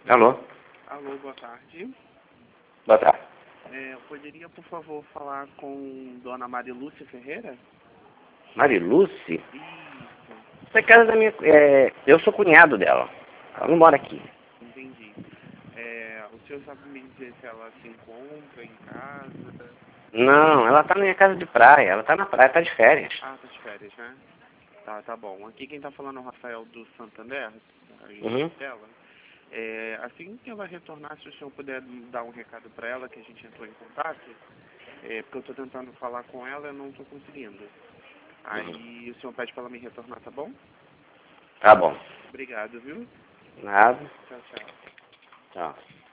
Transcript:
Alô? Alô, boa tarde. Boa tarde. Poderia, por favor, falar com Dona Marilúcia Ferreira? Marilúcia? Isso, Essa é casa da minha... eu sou cunhado dela. Ela não mora aqui. entendi. O senhor sabe me dizer se ela se encontra em casa? Não, ela tá na minha casa de praia. Ela tá na praia, tá de férias. Ah, tá de férias, né? Tá bom. Aqui quem tá falando é o Rafael do Santander, a Uhum. gente dela. Assim que ela retornar, se o senhor puder dar um recado para ela, que a gente entrou em contato, porque eu tô tentando falar com ela e eu não tô conseguindo. Uhum. Aí o senhor pede para ela me retornar, tá bom? Tá bom. Obrigado, viu? Nada. Tchau, tchau. Tchau.